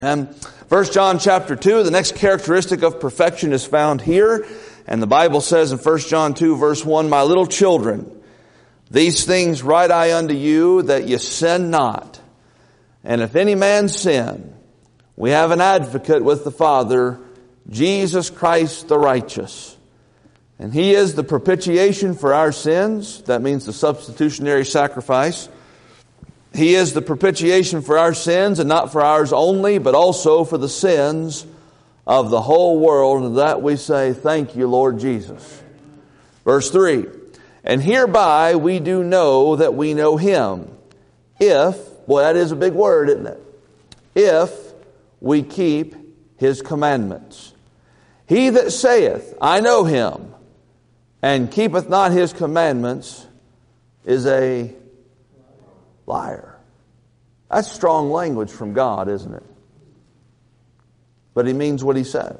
And 1 John chapter 2, the next characteristic of perfection is found here. And the Bible says in 1 John 2 verse 1, "My little children, these things write I unto you, that ye sin not. And if any man sin, we have an advocate with the Father, Jesus Christ the righteous. And He is the propitiation for our sins." That means the substitutionary sacrifice. He is the propitiation for our sins, and not for ours only, but also for the sins of the whole world. And that we say, "Thank you, Lord Jesus." Verse 3, "And hereby we do know that we know Him, if," boy, that is a big word, isn't it? "If we keep His commandments. He that saith, I know Him, and keepeth not His commandments, is a liar." That's strong language from God, isn't it? But He means what He says.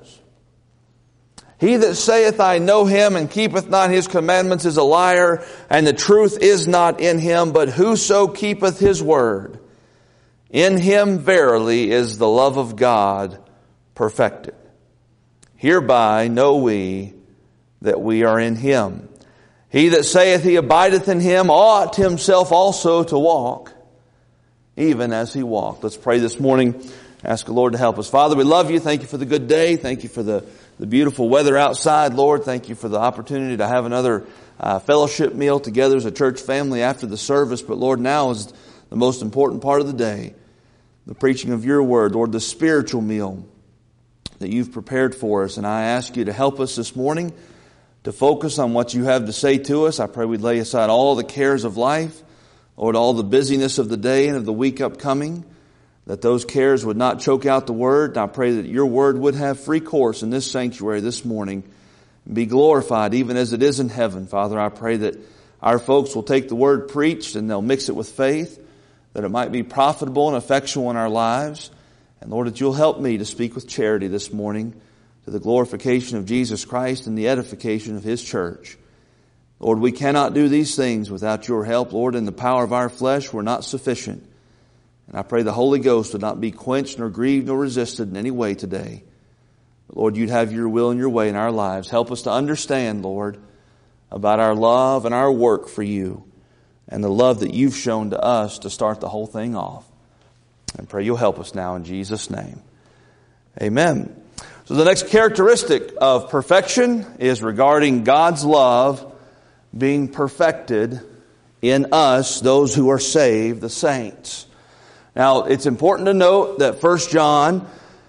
"He that saith, I know Him, and keepeth not His commandments, is a liar, and the truth is not in him. But whoso keepeth His word, in him verily is the love of God perfected. Hereby know we that we are in Him. He that saith he abideth in Him ought himself also to walk, even as He walked." Let's pray this morning. Ask the Lord to help us. Father, we love You. Thank You for the good day. Thank You for the beautiful weather outside, Lord. Thank You for the opportunity to have another fellowship meal together as a church family after the service. But Lord, now is the most important part of the day, the preaching of Your word, Lord, the spiritual meal that You've prepared for us. And I ask You to help us this morning to focus on what You have to say to us. I pray we'd lay aside all the cares of life, Lord, all the busyness of the day and of the week upcoming, that those cares would not choke out the word. And I pray that Your word would have free course in this sanctuary this morning and be glorified even as it is in heaven. Father, I pray that our folks will take the word preached and they'll mix it with faith, that it might be profitable and effectual in our lives. And Lord, that You'll help me to speak with charity this morning to the glorification of Jesus Christ and the edification of His church. Lord, we cannot do these things without Your help. Lord, in the power of our flesh, we're not sufficient. And I pray the Holy Ghost would not be quenched nor grieved nor resisted in any way today. But Lord, You'd have Your will and Your way in our lives. Help us to understand, Lord, about our love and our work for You and the love that You've shown to us to start the whole thing off. And pray You'll help us now in Jesus' name. Amen. So the next characteristic of perfection is regarding God's love being perfected in us, those who are saved, the saints. Now, it's important to note that 1 John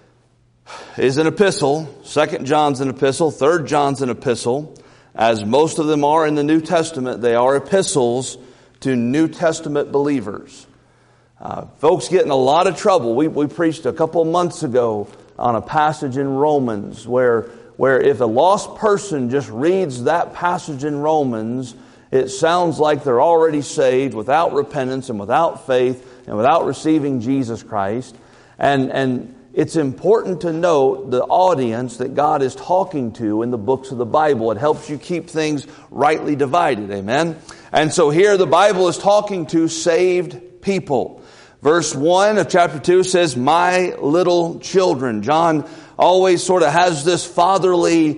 is an epistle, 2 John's an epistle, 3 John's an epistle. As most of them are in the New Testament, they are epistles to New Testament believers. Folks get in a lot of trouble. We preached a couple of months ago on a passage in Romans where if a lost person just reads that passage in Romans, it sounds like they're already saved without repentance and without faith and without receiving Jesus Christ. And it's important to note the audience that God is talking to in the books of the Bible. It helps you keep things rightly divided. Amen? And so here the Bible is talking to saved people. Verse 1 of chapter 2 says, "My little children." John always sort of has this fatherly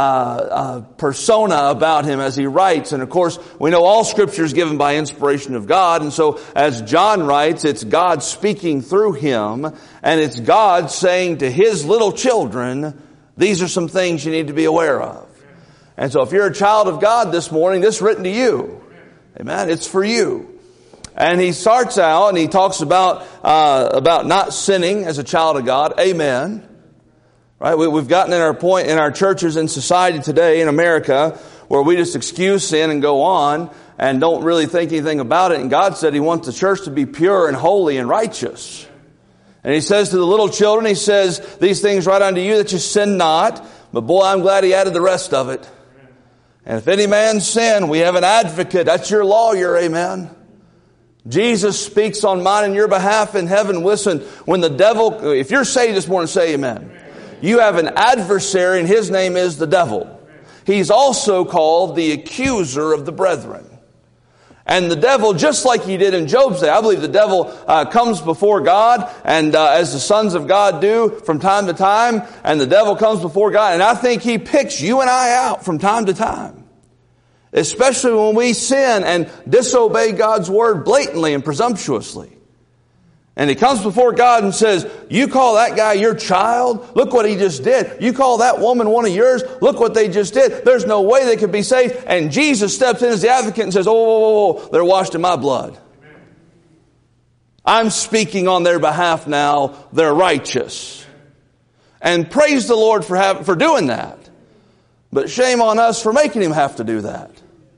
persona about him as he writes. And of course, we know all Scripture is given by inspiration of God. And so as John writes, it's God speaking through him. And it's God saying to His little children, these are some things you need to be aware of. And so if you're a child of God this morning, this is written to you. Amen. It's for you. And he starts out and he talks about not sinning as a child of God. Amen. Right? We've gotten in our point in our churches and society today in America where we just excuse sin and go on and don't really think anything about it. And God said He wants the church to be pure and holy and righteous. And He says to the little children, He says, "These things write unto you that you sin not." But boy, I'm glad He added the rest of it. "And if any man sin, we have an advocate." That's your lawyer. Amen. Jesus speaks on mine and your behalf in heaven. Listen, when the devil, if you're saved this morning, say amen. You have an adversary and his name is the devil. He's also called the accuser of the brethren. And the devil, just like he did in Job's day, I believe the devil comes before God, and as the sons of God do from time to time, and the devil comes before God, and I think he picks you and I out from time to time. Especially when we sin and disobey God's word blatantly and presumptuously. And he comes before God and says, you call that guy your child? Look what he just did. You call that woman one of yours? Look what they just did. There's no way they could be saved. And Jesus steps in as the advocate and says, oh, they're washed in my blood. I'm speaking on their behalf now. They're righteous. And praise the Lord for doing that. But shame on us for making him have to do that.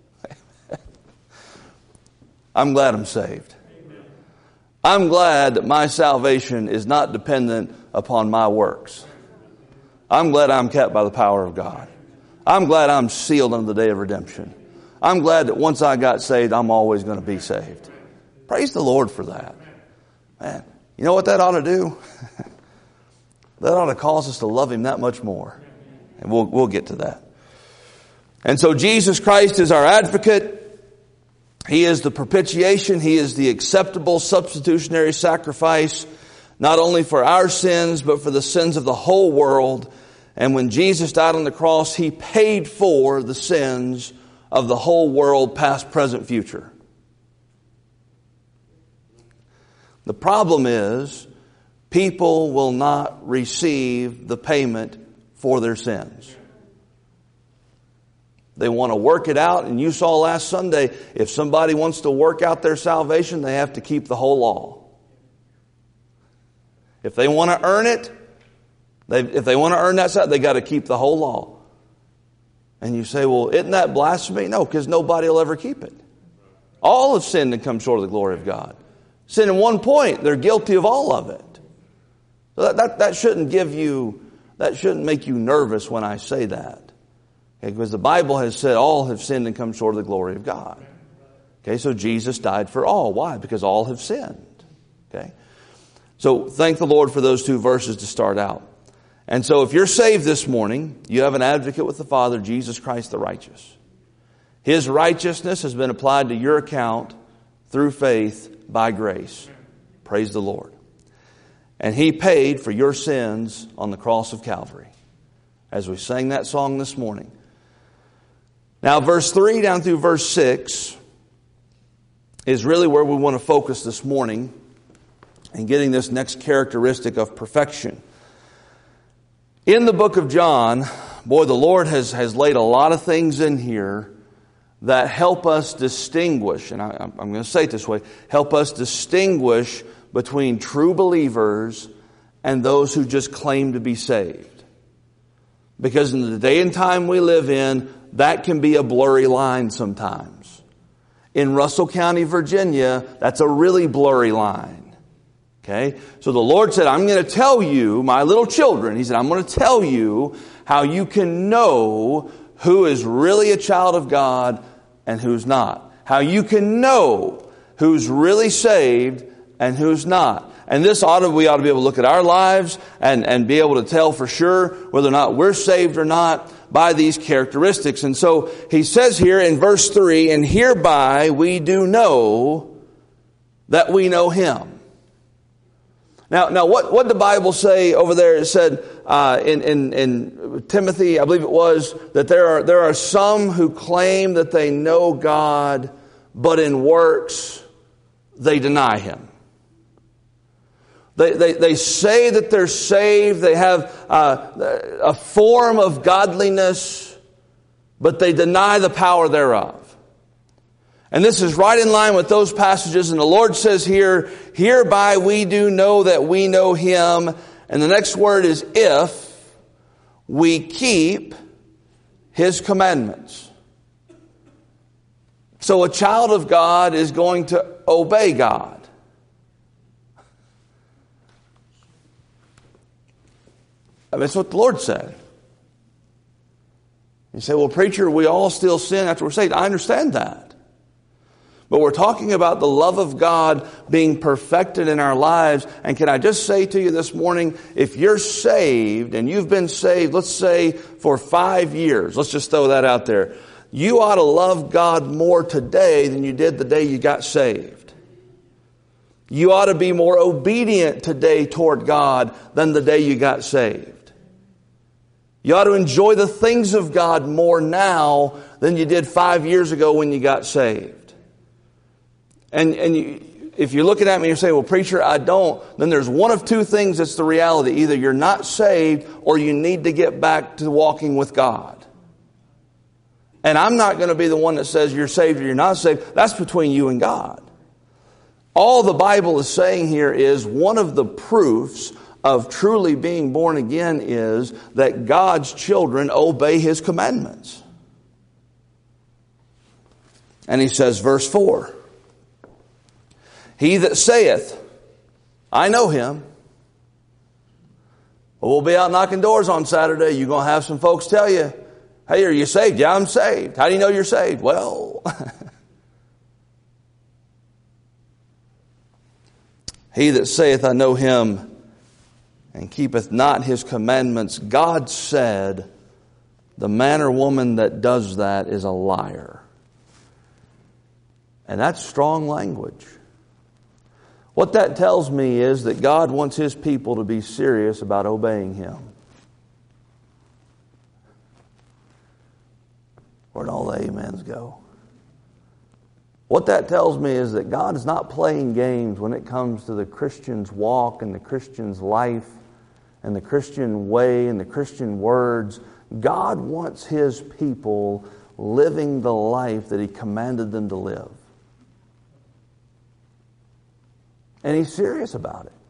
I'm glad I'm saved. I'm glad that my salvation is not dependent upon my works. I'm glad I'm kept by the power of God. I'm glad I'm sealed unto the day of redemption. I'm glad that once I got saved, I'm always going to be saved. Praise the Lord for that. Man, you know what that ought to do? That ought to cause us to love him that much more. And we'll get to that. And so Jesus Christ is our advocate. He is the propitiation. He is the acceptable substitutionary sacrifice, not only for our sins, but for the sins of the whole world. And when Jesus died on the cross, he paid for the sins of the whole world, past, present, future. The problem is, people will not receive the payment for their sins. They want to work it out, and you saw last Sunday, if somebody wants to work out their salvation, they have to keep the whole law. If they want to earn it, if they want to earn that, they got to keep the whole law. And you say, well, isn't that blasphemy? No, because nobody will ever keep it. All have sinned and come short of the glory of God. Sin in one point, they're guilty of all of it. So that shouldn't make you nervous when I say that. Okay, because the Bible has said all have sinned and come short of the glory of God. Okay, so Jesus died for all. Why? Because all have sinned. Okay, so thank the Lord for those two verses to start out. And so if you're saved this morning, you have an advocate with the Father, Jesus Christ the righteous. His righteousness has been applied to your account through faith by grace. Praise the Lord. And he paid for your sins on the cross of Calvary, as we sang that song this morning. Now, verse 3 down through verse 6 is really where we want to focus this morning in getting this next characteristic of perfection. In the book of John, boy, the Lord has laid a lot of things in here that help us distinguish, and I'm going to say it this way, help us distinguish between true believers and those who just claim to be saved. Because in the day and time we live in, that can be a blurry line sometimes. In Russell County, Virginia, that's a really blurry line. Okay? So the Lord said, I'm going to tell you, my little children, He said, I'm going to tell you how you can know who is really a child of God and who's not. How you can know who's really saved and who's not. And we ought to be able to look at our lives and be able to tell for sure whether or not we're saved or not by these characteristics. And so he says here in verse 3, and hereby we do know that we know Him. Now what did the Bible say over there? It said in Timothy, I believe it was, that there are some who claim that they know God, but in works they deny Him. They say that they're saved. They have a form of godliness, but they deny the power thereof. And this is right in line with those passages. And the Lord says here, hereby we do know that we know Him. And the next word is if we keep His commandments. So a child of God is going to obey God. I mean, that's what the Lord said. You say, well, preacher, we all still sin after we're saved. I understand that. But we're talking about the love of God being perfected in our lives. And can I just say to you this morning, if you're saved and you've been saved, let's say for 5 years, let's just throw that out there. you ought to love God more today than you did the day you got saved. You ought to be more obedient today toward God than the day you got saved. You ought to enjoy the things of God more now than you did 5 years ago when you got saved. If you're looking at me and you're saying, well, preacher, I don't, then there's one of two things that's the reality. Either you're not saved or you need to get back to walking with God. And I'm not going to be the one that says you're saved or you're not saved. That's between you and God. All the Bible is saying here is one of the proofs of truly being born again is that God's children obey His commandments. And He says, verse 4, he that saith, I know him. Well, we'll be out knocking doors on Saturday. You're going to have some folks tell you, hey, are you saved? Yeah, I'm saved. How do you know you're saved? Well, he that saith, I know him, and keepeth not his commandments, God said, the man or woman that does that is a liar. And that's strong language. What that tells me is that God wants His people to be serious about obeying Him. Where'd all the amens go? What that tells me is that God is not playing games when it comes to the Christian's walk and the Christian's life and the Christian way and the Christian words. God wants His people living the life that He commanded them to live. And He's serious about it.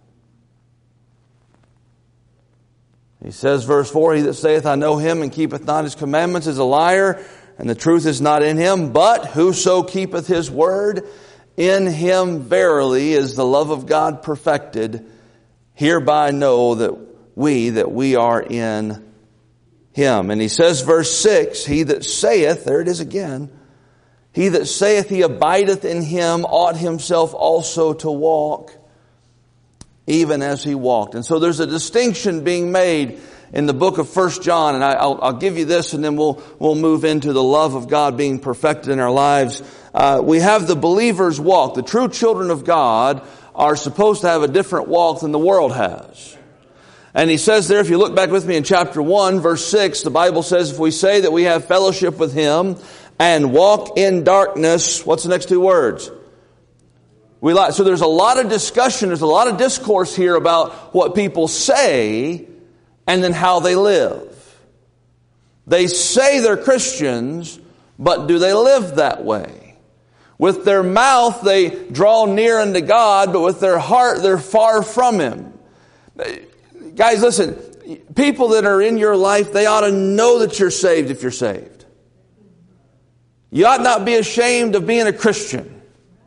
He says, verse 4, he that saith, I know him, and keepeth not his commandments is a liar, and the truth is not in him. But whoso keepeth his word, in him verily is the love of God perfected. Hereby know that we are in him. And he says, verse 6, he that saith, there it is again, he that saith he abideth in him ought himself also to walk, even as he walked. And so there's a distinction being made in the book of 1 John, and I'll give you this, and then we'll move into the love of God being perfected in our lives. We have the believer's walk. The true children of God are supposed to have a different walk than the world has. And he says there, if you look back with me in chapter 1, verse 6, the Bible says, if we say that we have fellowship with him and walk in darkness, what's the next two words? So there's a lot of discussion, there's a lot of discourse here about what people say and then how they live. They say they're Christians, but do they live that way? With their mouth they draw near unto God, but with their heart they're far from Him. Guys, listen, people that are in your life, they ought to know that you're saved if you're saved. You ought not be ashamed of being a Christian.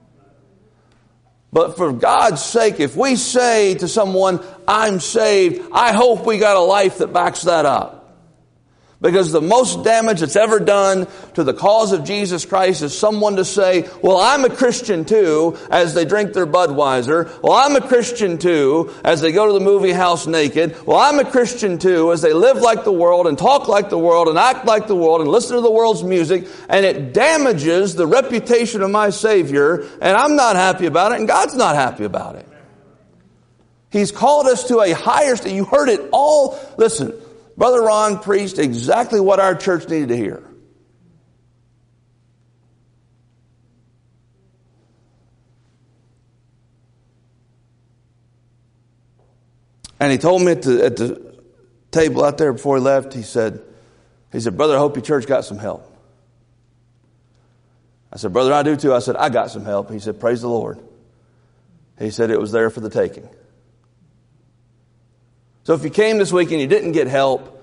But for God's sake, if we say to someone, I'm saved, I hope we got a life that backs that up. Because the most damage that's ever done to the cause of Jesus Christ is someone to say, well, I'm a Christian too, as they drink their Budweiser. Well, I'm a Christian too, as they go to the movie house naked. Well, I'm a Christian too, as they live like the world and talk like the world and act like the world and listen to the world's music. And it damages the reputation of my Savior. And I'm not happy about it, and God's not happy about it. He's called us to a higher state. You heard it all. Listen. Brother Ron preached exactly what our church needed to hear. And he told me at the table out there before he left, he said, brother, I hope your church got some help. I said, brother, I do too. I said, I got some help. He said, praise the Lord. He said it was there for the taking. So if you came this week and you didn't get help,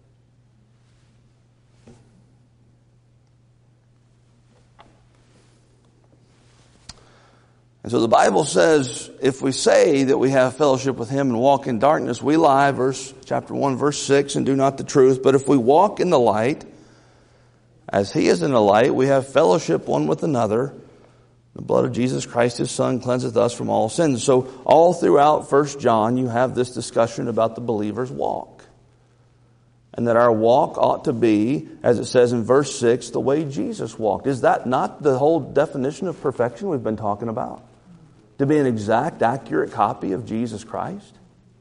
and so the Bible says, if we say that we have fellowship with Him and walk in darkness, we lie, chapter 1, verse 6, and do not the truth. But if we walk in the light, as He is in the light, we have fellowship one with another. The blood of Jesus Christ, His Son, cleanseth us from all sins. So all throughout 1 John, you have this discussion about the believer's walk. And that our walk ought to be, as it says in verse 6, the way Jesus walked. Is that not the whole definition of perfection we've been talking about? To be an exact, accurate copy of Jesus Christ?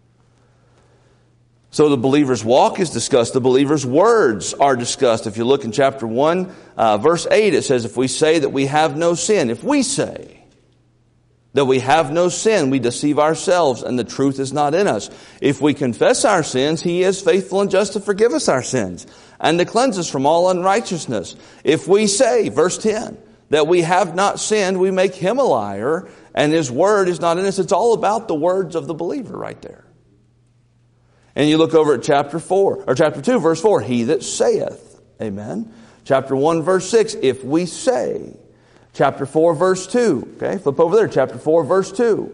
So the believer's walk is discussed. The believer's words are discussed. If you look in chapter 1, verse 8, it says, if we say that we have no sin, if we say that we have no sin, we deceive ourselves, and the truth is not in us. If we confess our sins, He is faithful and just to forgive us our sins and to cleanse us from all unrighteousness. If we say, verse 10, that we have not sinned, we make Him a liar, and His word is not in us. It's all about the words of the believer right there. And you look over at chapter 2, verse 4, He that saith, amen. Chapter 1, verse 6, if we say. Chapter 4, verse 2. Okay, flip over there. Chapter 4, verse 2.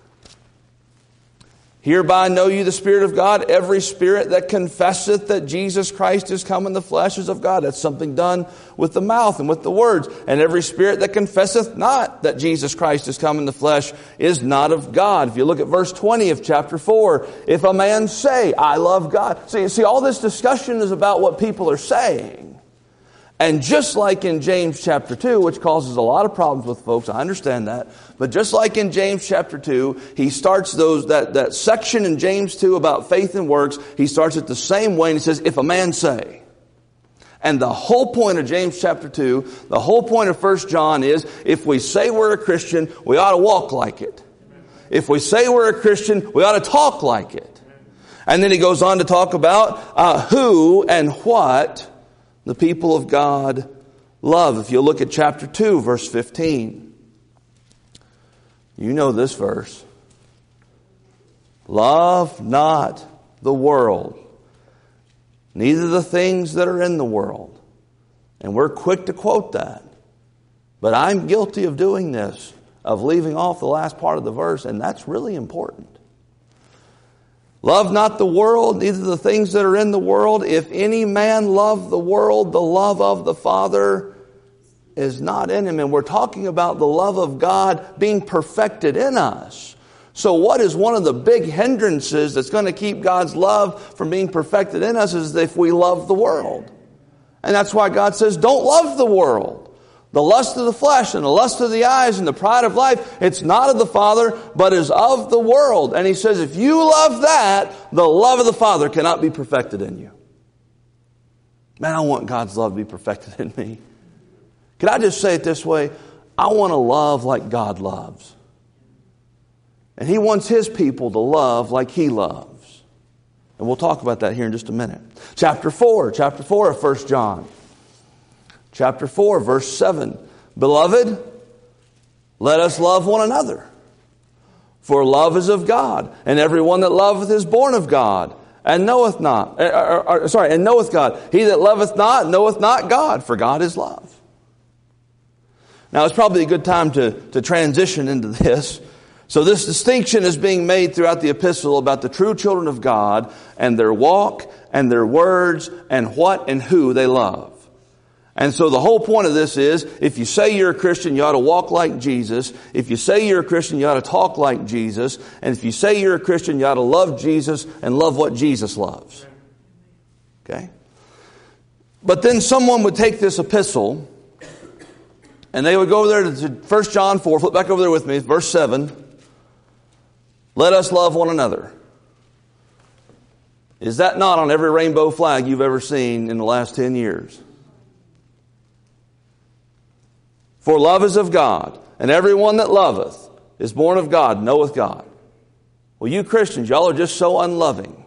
Hereby know you the Spirit of God. Every spirit that confesseth that Jesus Christ is come in the flesh is of God. That's something done with the mouth and with the words. And every spirit that confesseth not that Jesus Christ is come in the flesh is not of God. If you look at verse 20 of chapter 4, if a man say, I love God. So you see, all this discussion is about what people are saying. And just like in James chapter 2, which causes a lot of problems with folks, I understand that. But just like in James chapter 2, he starts that section in James 2 about faith and works, he starts it the same way and he says, if a man say. And the whole point of James chapter 2, the whole point of 1 John is, if we say we're a Christian, we ought to walk like it. If we say we're a Christian, we ought to talk like it. And then he goes on to talk about who and what the people of God love. If you look at chapter 2, verse 15, you know this verse. Love not the world, neither the things that are in the world. And we're quick to quote that. But I'm guilty of doing this, of leaving off the last part of the verse, and that's really important. Love not the world, neither the things that are in the world. If any man love the world, the love of the Father is not in him. And we're talking about the love of God being perfected in us. So what is one of the big hindrances that's going to keep God's love from being perfected in us is if we love the world. And that's why God says, don't love the world. The lust of the flesh and the lust of the eyes and the pride of life, it's not of the Father, but is of the world. And He says, if you love that, the love of the Father cannot be perfected in you. Man, I want God's love to be perfected in me. Can I just say it this way? I want to love like God loves. And He wants His people to love like He loves. And we'll talk about that here in just a minute. Chapter 4 of 1 John. Chapter 4, verse 7. Beloved, let us love one another. For love is of God, and everyone that loveth is born of God, and knoweth not. And knoweth God. He that loveth not knoweth not God, for God is love. Now it's probably a good time to transition into this. So this distinction is being made throughout the epistle about the true children of God and their walk and their words and what and who they love. And so the whole point of this is, if you say you're a Christian, you ought to walk like Jesus. If you say you're a Christian, you ought to talk like Jesus. And if you say you're a Christian, you ought to love Jesus and love what Jesus loves. Okay? But then someone would take this epistle and they would go over there to 1 John 4, flip back over there with me, verse 7. Let us love one another. Is that not on every rainbow flag you've ever seen in the last 10 years? For love is of God, and everyone that loveth is born of God, knoweth God. Well, you Christians, y'all are just so unloving.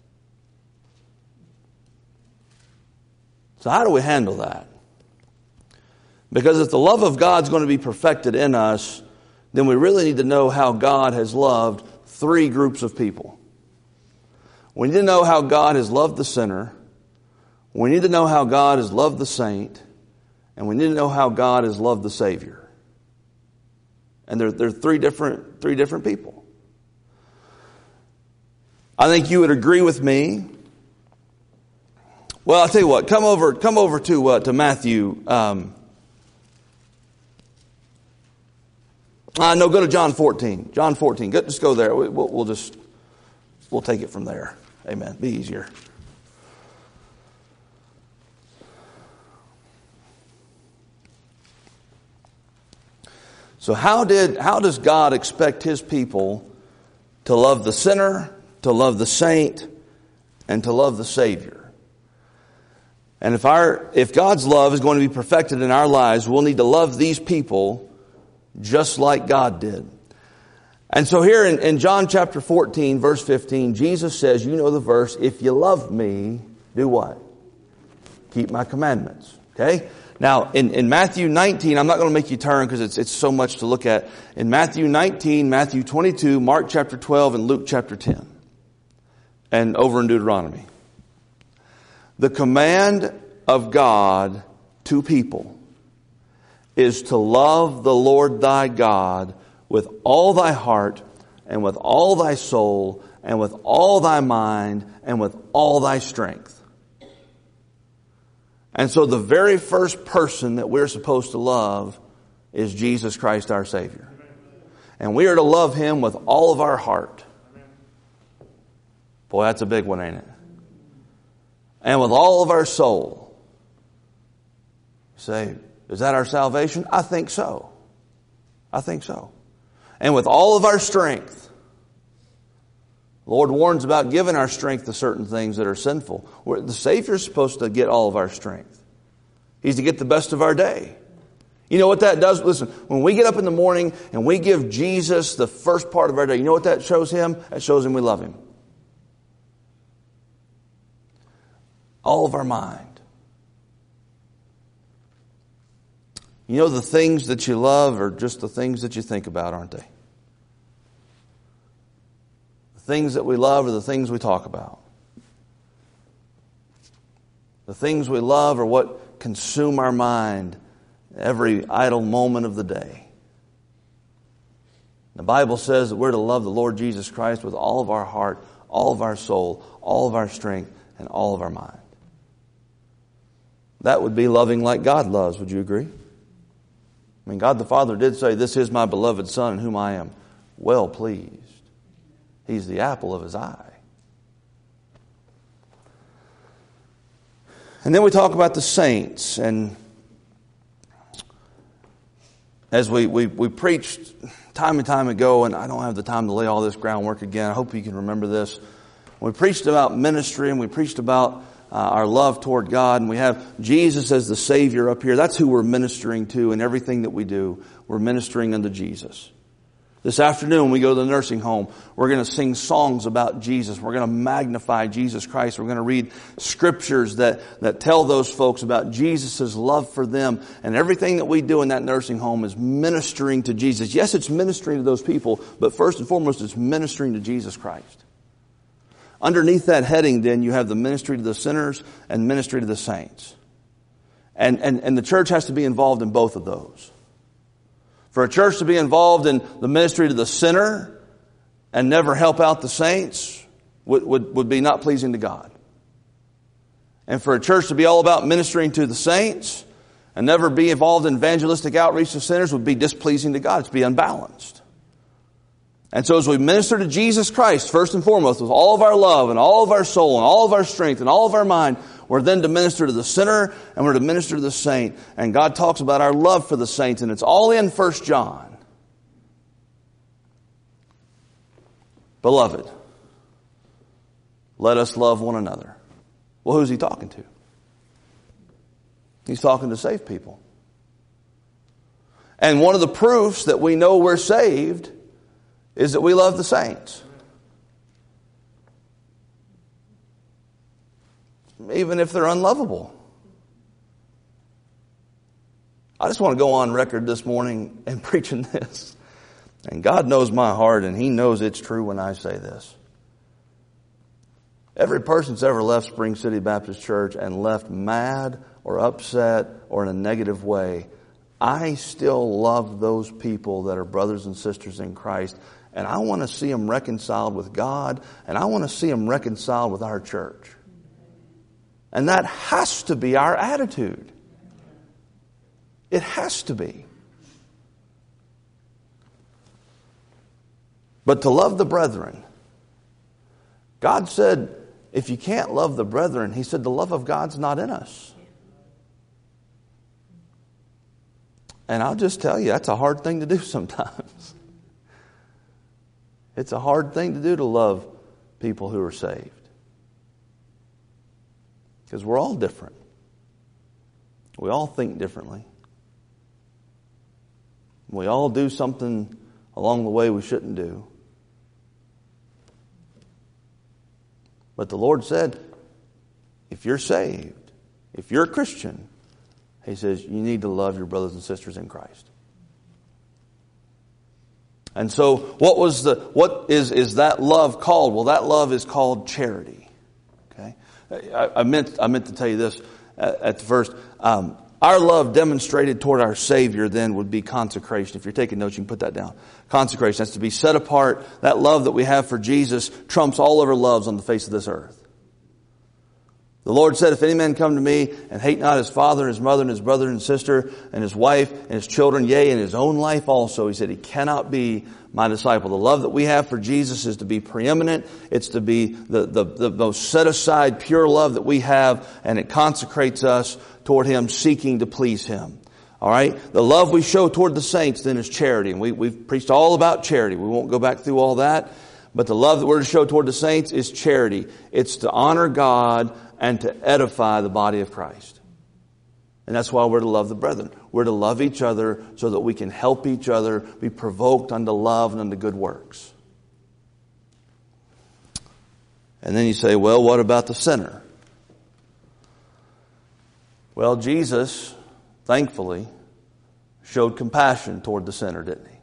So how do we handle that? Because if the love of God's going to be perfected in us, then we really need to know how God has loved three groups of people. We need to know how God has loved the sinner. We need to know how God has loved the saint. And we need to know how God has loved the Savior. And they're three different people. I think you would agree with me. Well, I'll tell you what. Come over to Matthew. No, go to John 14. John 14. Just go there. We'll take it from there. Amen. Be easier. So how does God expect His people to love the sinner, to love the saint, and to love the Savior? And if God's love is going to be perfected in our lives, we'll need to love these people just like God did. And so here in John chapter 14, verse 15, Jesus says, you know the verse, if you love me, do what? Keep my commandments. Okay? Now, in Matthew 19, I'm not going to make you turn because it's so much to look at. In Matthew 19, Matthew 22, Mark chapter 12, and Luke chapter 10. And over in Deuteronomy. The command of God to people is to love the Lord thy God with all thy heart and with all thy soul and with all thy mind and with all thy strength. And so the very first person that we're supposed to love is Jesus Christ our Savior. And we are to love Him with all of our heart. Boy, that's a big one, ain't it? And with all of our soul. Say, is that our salvation? I think so. I think so. And with all of our strength. The Lord warns about giving our strength to certain things that are sinful. The Savior's supposed to get all of our strength. He's to get the best of our day. You know what that does? Listen, when we get up in the morning and we give Jesus the first part of our day, you know what that shows Him? That shows Him we love Him. All of our mind. You know, the things that you love are just the things that you think about, aren't they? The things that we love are the things we talk about. The things we love are what consume our mind every idle moment of the day. The Bible says that we're to love the Lord Jesus Christ with all of our heart, all of our soul, all of our strength, and all of our mind. That would be loving like God loves. Would you agree? I mean, God the Father did say, this is my beloved Son in whom I am well pleased. He's the apple of His eye. And then we talk about the saints. And as we preached time and time ago, and I don't have the time to lay all this groundwork again. I hope you can remember this. We preached about ministry and we preached about our love toward God, and we have Jesus as the Savior up here. That's who we're ministering to in everything that we do. We're ministering unto Jesus. This afternoon, when we go to the nursing home, we're going to sing songs about Jesus. We're going to magnify Jesus Christ. We're going to read scriptures that tell those folks about Jesus' love for them. And everything that we do in that nursing home is ministering to Jesus. Yes, it's ministering to those people, but first and foremost, it's ministering to Jesus Christ. Underneath that heading, then, you have the ministry to the sinners and ministry to the saints. And the church has to be involved in both of those. For a church to be involved in the ministry to the sinner and never help out the saints would be not pleasing to God. And for a church to be all about ministering to the saints and never be involved in evangelistic outreach to sinners would be displeasing to God. It's be unbalanced. And so as we minister to Jesus Christ, first and foremost, with all of our love and all of our soul and all of our strength and all of our mind, we're then to minister to the sinner and we're to minister to the saint. And God talks about our love for the saints, and it's all in 1 John. Beloved, let us love one another. Well, who's He talking to? He's talking to saved people. And one of the proofs that we know we're saved is that we love the saints. Even if they're unlovable. I just want to go on record this morning and preaching this. And God knows my heart, and He knows it's true when I say this. Every person that's ever left Spring City Baptist Church and left mad or upset or in a negative way, I still love those people that are brothers and sisters in Christ. And I want to see them reconciled with God, and I want to see them reconciled with our church. And that has to be our attitude. It has to be. But to love the brethren, God said, if you can't love the brethren, He said the love of God's not in us. And I'll just tell you, that's a hard thing to do sometimes. It's a hard thing to do to love people who are saved. Because we're all different. We all think differently. We all do something along the way we shouldn't do. But the Lord said, if you're saved, if you're a Christian, He says, you need to love your brothers and sisters in Christ. And so, what is that love called? Well, that love is called charity. Okay? I meant to tell you this at the first. Our love demonstrated toward our Savior then would be consecration. If you're taking notes, you can put that down. Consecration. That's to be set apart. That love that we have for Jesus trumps all other loves on the face of this earth. The Lord said, if any man come to me and hate not his father and his mother and his brother and sister and his wife and his children, yea, and his own life also, He said, he cannot be my disciple. The love that we have for Jesus is to be preeminent. It's to be the most set aside, pure love that we have, and it consecrates us toward Him, seeking to please Him. All right? The love we show toward the saints then is charity. And we've preached all about charity. We won't go back through all that. But the love that we're to show toward the saints is charity. It's to honor God and to edify the body of Christ. And that's why we're to love the brethren. We're to love each other so that we can help each other be provoked unto love and unto good works. And then you say, well, what about the sinner? Well, Jesus, thankfully, showed compassion toward the sinner, didn't He?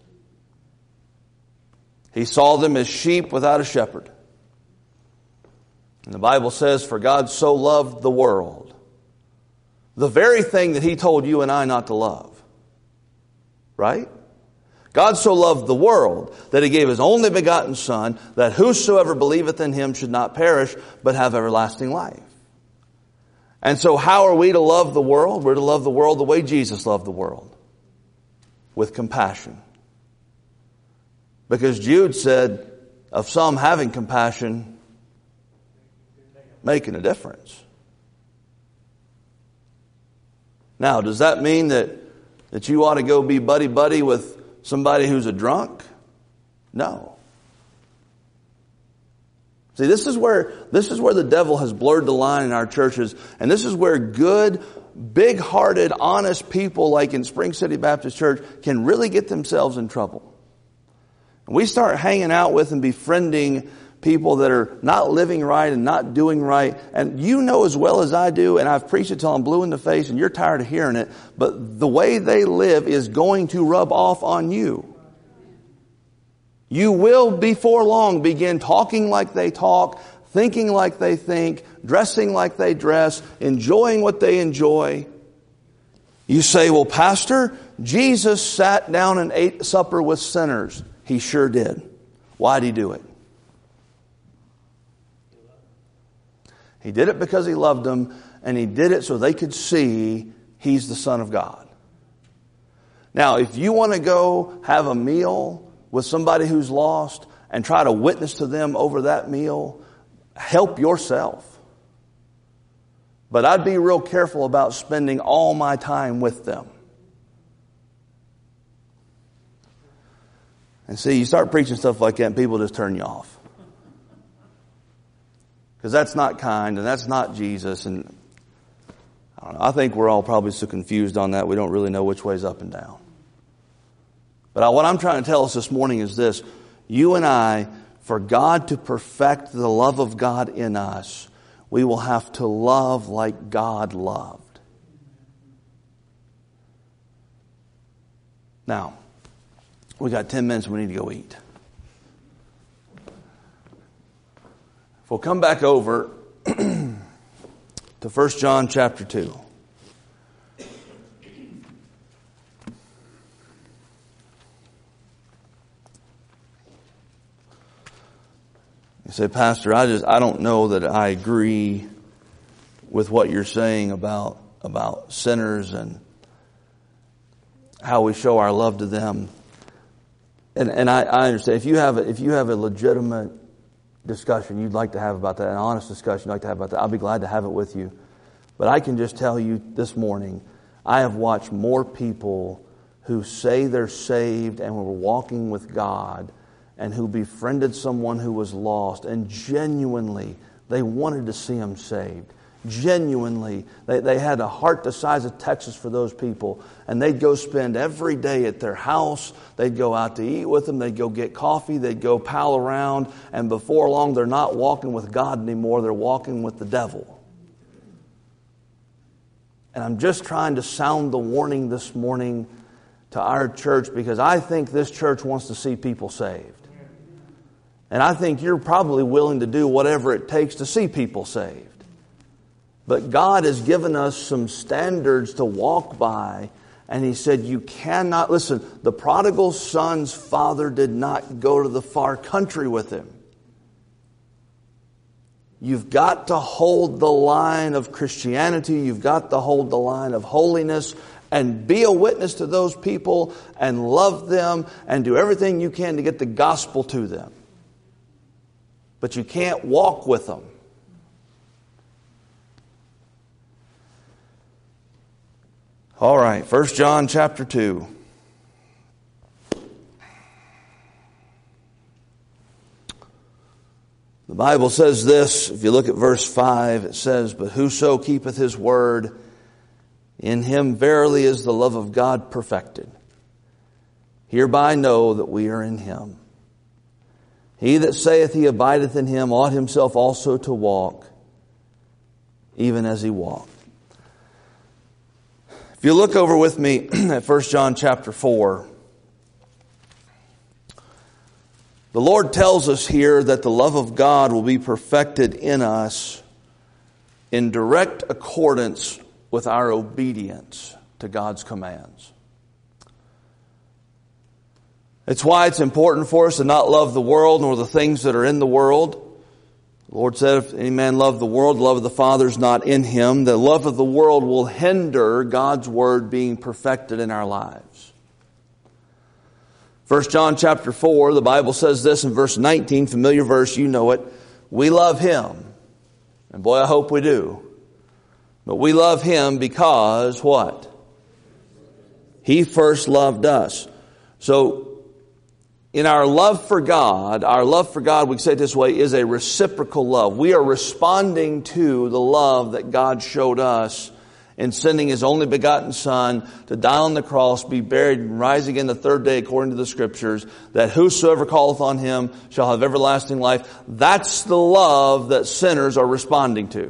He saw them as sheep without a shepherd. And the Bible says, for God so loved the world, the very thing that He told you and I not to love. Right? God so loved the world that He gave His only begotten Son, that whosoever believeth in Him should not perish, but have everlasting life. And so how are we to love the world? We're to love the world the way Jesus loved the world. With compassion. Because Jude said, of some having compassion, making a difference. Now, does that mean that you ought to go be buddy-buddy with somebody who's a drunk? No. See, this is where the devil has blurred the line in our churches, and this is where good, big-hearted, honest people like in Spring City Baptist Church can really get themselves in trouble. And we start hanging out with and befriending people that are not living right and not doing right. And you know as well as I do, and I've preached it till I'm blue in the face and you're tired of hearing it, but the way they live is going to rub off on you. You will before long begin talking like they talk, thinking like they think, dressing like they dress, enjoying what they enjoy. You say, well, Pastor, Jesus sat down and ate supper with sinners. He sure did. Why'd He do it? He did it because He loved them, and He did it so they could see He's the Son of God. Now, if you want to go have a meal with somebody who's lost and try to witness to them over that meal, help yourself. But I'd be real careful about spending all my time with them. And see, you start preaching stuff like that and people just turn you off. Because that's not kind and that's not Jesus. And I don't know, I think we're all probably so confused on that we don't really know which way's up and down. But what I'm trying to tell us this morning is this. You and I, for God to perfect the love of God in us, we will have to love like God loved. Now, we got 10 minutes, we need to go eat. If we'll come back over to 1 John chapter 2. You say, Pastor, I don't know that I agree with what you're saying about sinners and how we show our love to them. And I understand if you have a legitimate discussion you'd like to have about that, an honest discussion you'd like to have about that, I'll be glad to have it with you. But I can just tell you this morning, I have watched more people who say they're saved and were walking with God and who befriended someone who was lost, and genuinely they wanted to see them saved. Genuinely, they had a heart the size of Texas for those people, and they'd go spend every day at their house. They'd go out to eat with them. They'd go get coffee. They'd go pal around, and before long, they're not walking with God anymore. They're walking with the devil. And I'm just trying to sound the warning this morning to our church, because I think this church wants to see people saved. And I think you're probably willing to do whatever it takes to see people saved. But God has given us some standards to walk by, and He said you cannot, listen, the prodigal son's father did not go to the far country with him. You've got to hold the line of Christianity. You've got to hold the line of holiness and be a witness to those people and love them and do everything you can to get the gospel to them. But you can't walk with them. All right, 1 John chapter 2. The Bible says this, if you look at verse 5, it says, "But whoso keepeth his word, in him verily is the love of God perfected. Hereby know that we are in him. He that saith he abideth in him ought himself also to walk, even as he walked." If you look over with me at 1 John chapter 4, the Lord tells us here that the love of God will be perfected in us in direct accordance with our obedience to God's commands. It's why it's important for us to not love the world nor the things that are in the world. The Lord said, if any man love the world, the love of the Father is not in him. The love of the world will hinder God's word being perfected in our lives. 1 John chapter 4, the Bible says this in verse 19, familiar verse, you know it. We love him. And boy, I hope we do. But we love him because what? He first loved us. So, in our love for God, we can say it this way, is a reciprocal love. We are responding to the love that God showed us in sending His only begotten Son to die on the cross, be buried, and rise again the third day according to the Scriptures, that whosoever calleth on Him shall have everlasting life. That's the love that sinners are responding to.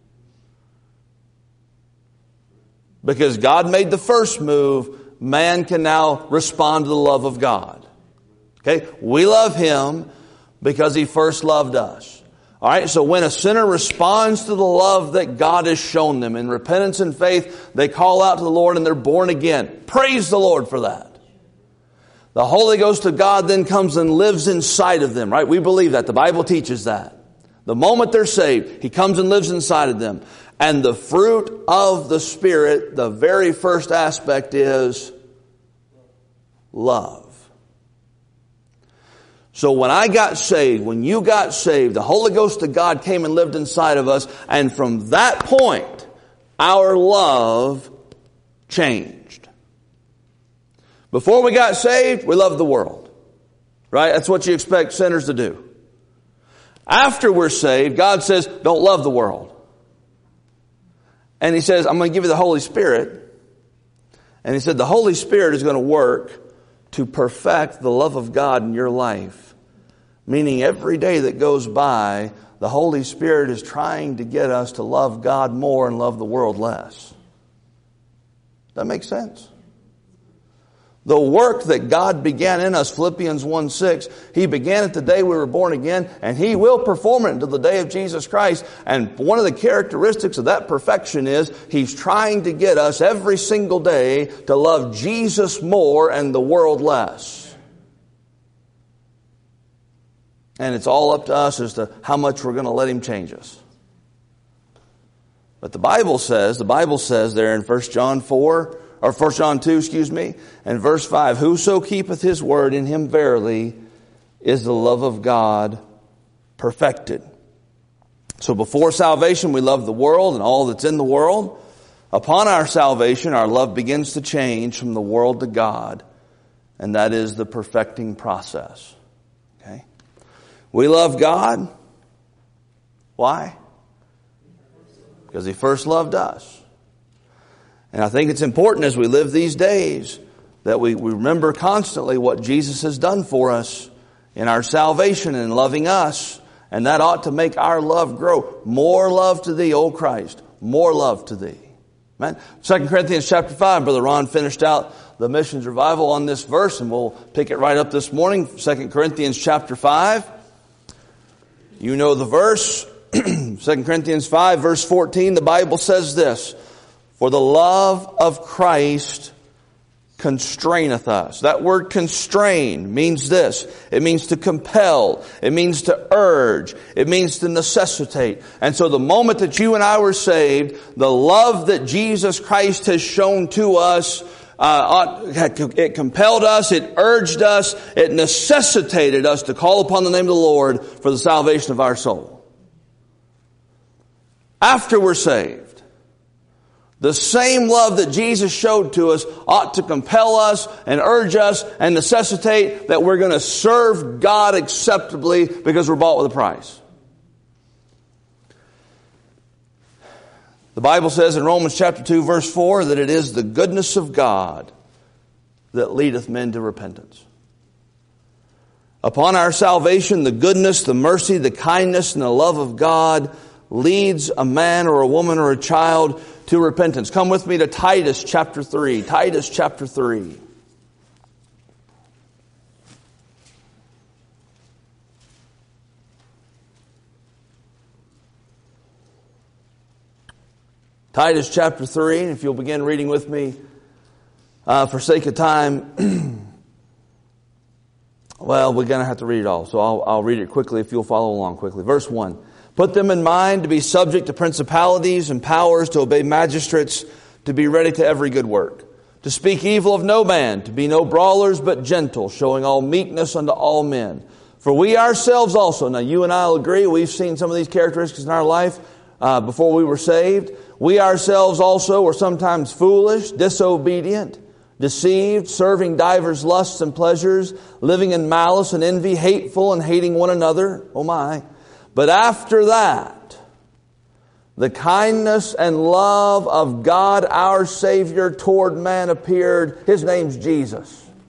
Because God made the first move, man can now respond to the love of God. Okay? We love Him because He first loved us. All right, so when a sinner responds to the love that God has shown them in repentance and faith, they call out to the Lord and they're born again. Praise the Lord for that. The Holy Ghost of God then comes and lives inside of them, right? We believe that. The Bible teaches that. The moment they're saved, He comes and lives inside of them. And the fruit of the Spirit, the very first aspect is love. So when I got saved, when you got saved, the Holy Ghost of God came and lived inside of us. And from that point, our love changed. Before we got saved, we loved the world. Right? That's what you expect sinners to do. After we're saved, God says, don't love the world. And He says, I'm going to give you the Holy Spirit. And He said, the Holy Spirit is going to work to perfect the love of God in your life. Meaning every day that goes by, the Holy Spirit is trying to get us to love God more and love the world less. That makes sense? The work that God began in us, Philippians 1:6, He began it the day we were born again, and He will perform it until the day of Jesus Christ. And one of the characteristics of that perfection is He's trying to get us every single day to love Jesus more and the world less. And it's all up to us as to how much we're going to let Him change us. But the Bible says there in 1 John 4, or 1 John 2, and verse 5, whoso keepeth His word, in him verily is the love of God perfected. So before salvation, we love the world and all that's in the world. Upon our salvation, our love begins to change from the world to God, and that is the perfecting process. Okay? We love God. Why? Because He first loved us. And I think it's important as we live these days that we remember constantly what Jesus has done for us in our salvation and loving us. And that ought to make our love grow. More love to Thee, O Christ. More love to Thee. Amen. 2 Corinthians chapter 5. Brother Ron finished out the missions revival on this verse, and we'll pick it right up this morning. 2 Corinthians chapter 5. You know the verse. 2 Corinthians 5 verse 14. The Bible says this: "For the love of Christ constraineth us." That word constrain means this. It means to compel. It means to urge. It means to necessitate. And so the moment that you and I were saved, the love that Jesus Christ has shown to us, it compelled us, it urged us, it necessitated us to call upon the name of the Lord for the salvation of our soul. After we're saved, the same love that Jesus showed to us ought to compel us and urge us and necessitate that we're going to serve God acceptably because we're bought with a price. The Bible says in Romans chapter 2 verse 4 that it is the goodness of God that leadeth men to repentance. Upon our salvation, the goodness, the mercy, the kindness, and the love of God leads a man or a woman or a child to repentance. Come with me to Titus chapter 3. Titus chapter 3. Titus chapter 3, and if you'll begin reading with me, for sake of time, well, we're going to have to read it all, so I'll read it quickly if you'll follow along quickly. Verse 1. "Put them in mind to be subject to principalities and powers, to obey magistrates, to be ready to every good work, to speak evil of no man, to be no brawlers but gentle, showing all meekness unto all men. For we ourselves also," now you and I will agree, we've seen some of these characteristics in our life before we were saved. "We ourselves also were sometimes foolish, disobedient, deceived, serving divers lusts and pleasures, living in malice and envy, hateful and hating one another." Oh my. "But after that, the kindness and love of God our Savior toward man appeared." His name's Jesus.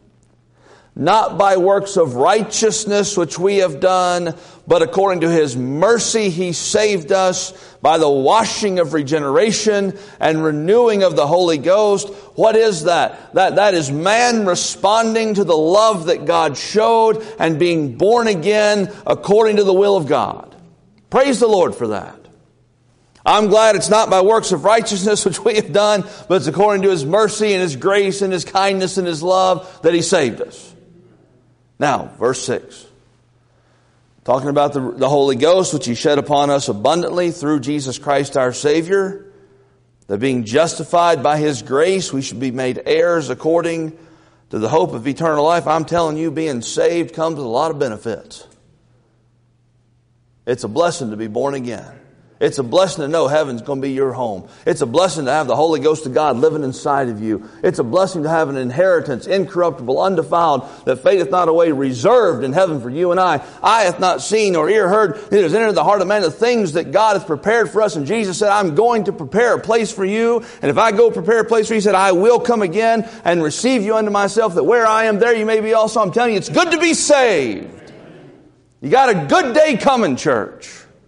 "Not by works of righteousness which we have done, but according to His mercy He saved us by the washing of regeneration and renewing of the Holy Ghost." What is that? That is man responding to the love that God showed and being born again according to the will of God. Praise the Lord for that. I'm glad it's not by works of righteousness which we have done, but it's according to His mercy and His grace and His kindness and His love that He saved us. Now, verse 6. Talking about the Holy Ghost, which He shed upon us abundantly through Jesus Christ our Savior, that being justified by His grace, we should be made heirs according to the hope of eternal life. I'm telling you, being saved comes with a lot of benefits. It's a blessing to be born again. It's a blessing to know heaven's going to be your home. It's a blessing to have the Holy Ghost of God living inside of you. It's a blessing to have an inheritance, incorruptible, undefiled, that fadeth not away, reserved in heaven for you and I. Eye hath not seen nor ear heard, neither has entered the heart of man the things that God hath prepared for us. And Jesus said, "I'm going to prepare a place for you. And if I go prepare a place for you," He said, "I will come again and receive you unto myself, that where I am, there you may be also." I'm telling you, it's good to be saved. You got a good day coming, church.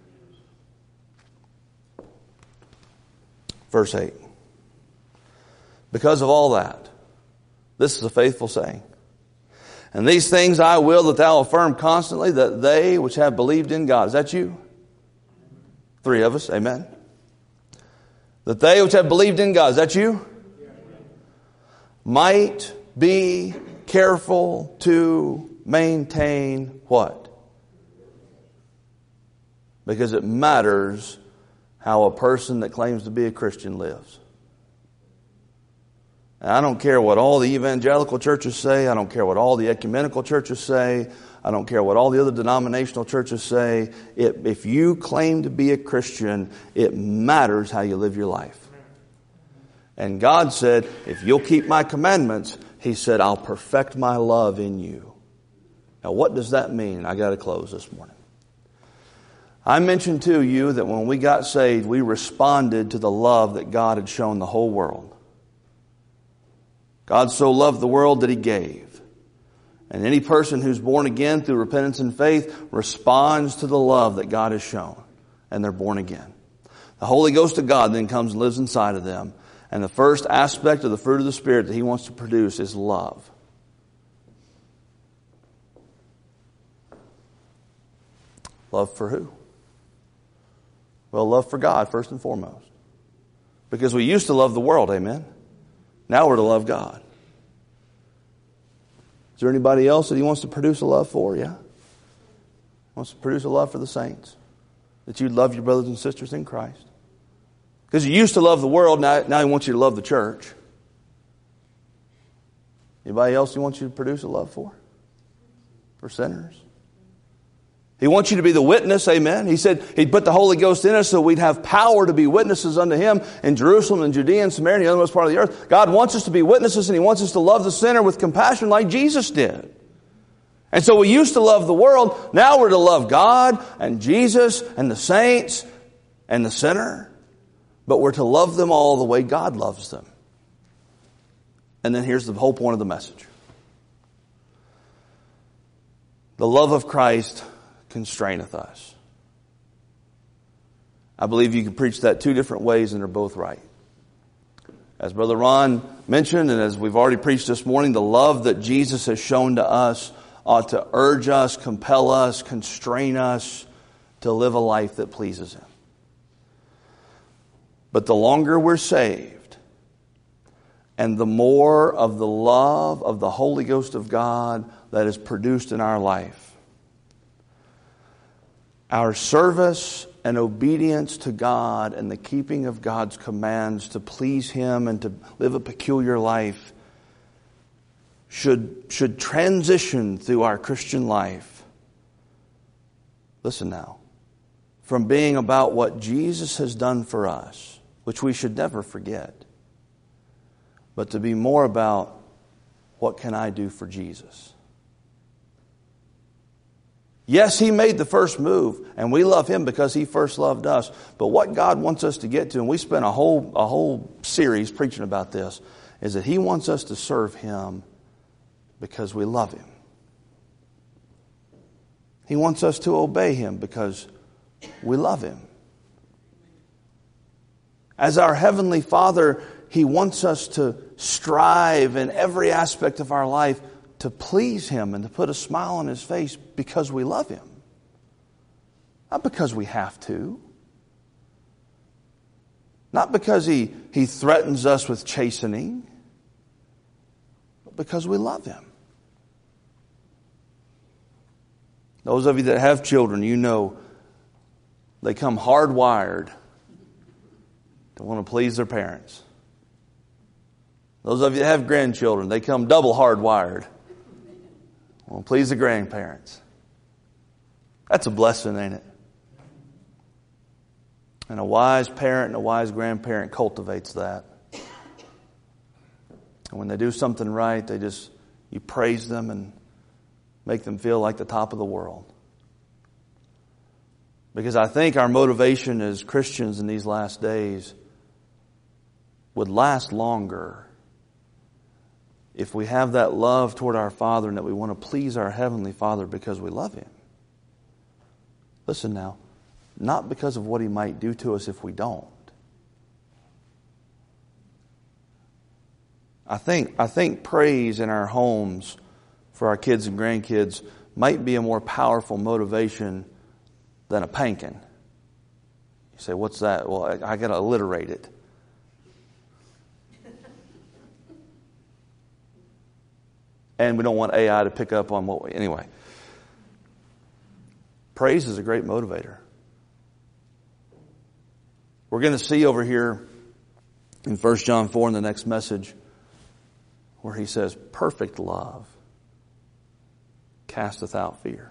Verse 8. "Because of all that," this is a faithful saying, "and these things I will that thou affirm constantly, that they which have believed in God," is that you? 3 of us, amen. "That they which have believed in God," is that you? "Might be careful to maintain" what? Because it matters how a person that claims to be a Christian lives. And I don't care what all the evangelical churches say. I don't care what all the ecumenical churches say. I don't care what all the other denominational churches say. If you claim to be a Christian, it matters how you live your life. And God said, if you'll keep my commandments, He said, I'll perfect my love in you. Now, what does that mean? I got to close this morning. I mentioned to you that when we got saved, we responded to the love that God had shown the whole world. God so loved the world that He gave. And any person who's born again through repentance and faith responds to the love that God has shown. And they're born again. The Holy Ghost of God then comes and lives inside of them. And the first aspect of the fruit of the Spirit that He wants to produce is love. Love for who? Well, love for God first and foremost. Because we used to love the world, amen? Now we're to love God. Is there anybody else that He wants to produce a love for? Yeah. He wants to produce a love for the saints. That you'd love your brothers and sisters in Christ. Because you used to love the world, now He wants you to love the church. Anybody else He wants you to produce a love for? For sinners? He wants you to be the witness, amen. He said He'd put the Holy Ghost in us so we'd have power to be witnesses unto Him in Jerusalem and Judea and Samaria and the othermost part of the earth. God wants us to be witnesses, and He wants us to love the sinner with compassion like Jesus did. And so we used to love the world. Now we're to love God and Jesus and the saints and the sinner. But we're to love them all the way God loves them. And then here's the whole point of the message. The love of Christ constraineth us. I believe you can preach that two different ways and they're both right. As Brother Ron mentioned, and as we've already preached this morning, the love that Jesus has shown to us ought to urge us, compel us, constrain us to live a life that pleases Him. But the longer we're saved, and the more of the love of the Holy Ghost of God that is produced in our life, our service and obedience to God and the keeping of God's commands to please Him and to live a peculiar life should transition through our Christian life. Listen now. From being about what Jesus has done for us, which we should never forget, but to be more about what can I do for Jesus. Yes, He made the first move, and we love Him because He first loved us. But what God wants us to get to, and we spent a whole series preaching about this, is that He wants us to serve Him because we love Him. He wants us to obey Him because we love Him. As our Heavenly Father, He wants us to strive in every aspect of our life to please Him and to put a smile on His face because we love Him. Not because we have to. Not because He threatens us with chastening. But because we love Him. Those of you that have children, you know they come hardwired to want to please their parents. Those of you that have grandchildren, they come double hardwired. Want to please the grandparents. That's a blessing, ain't it? And a wise parent and a wise grandparent cultivates that. And when they do something right, you praise them and make them feel like the top of the world. Because I think our motivation as Christians in these last days would last longer if we have that love toward our Father and that we want to please our Heavenly Father because we love Him. Listen now, not because of what He might do to us if we don't. I think praise in our homes for our kids and grandkids might be a more powerful motivation than a panking. You say, what's that? Well, I got to alliterate it. And we don't want AI to pick up on anyway. Praise is a great motivator. We're going to see over here in 1 John 4 in the next message where he says, perfect love casteth out fear.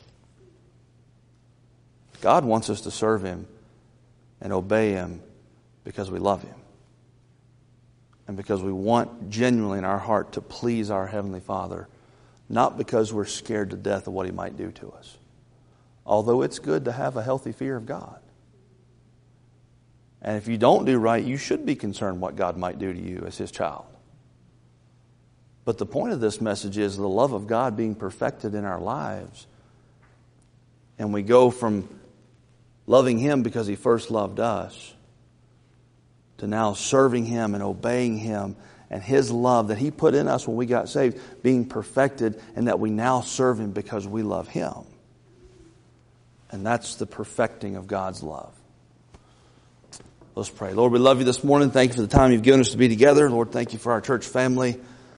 God wants us to serve Him and obey Him because we love Him. and because we want genuinely in our heart to please our Heavenly Father, not because we're scared to death of what He might do to us. Although it's good to have a healthy fear of God. And if you don't do right, you should be concerned what God might do to you as His child. But the point of this message is the love of God being perfected in our lives. And we go from loving Him because He first loved us to now serving Him and obeying Him, and His love that He put in us when we got saved being perfected, and that we now serve Him because we love Him. And that's the perfecting of God's love. Let's pray. Lord, we love You this morning. Thank You for the time You've given us to be together. Lord, thank You for our church family.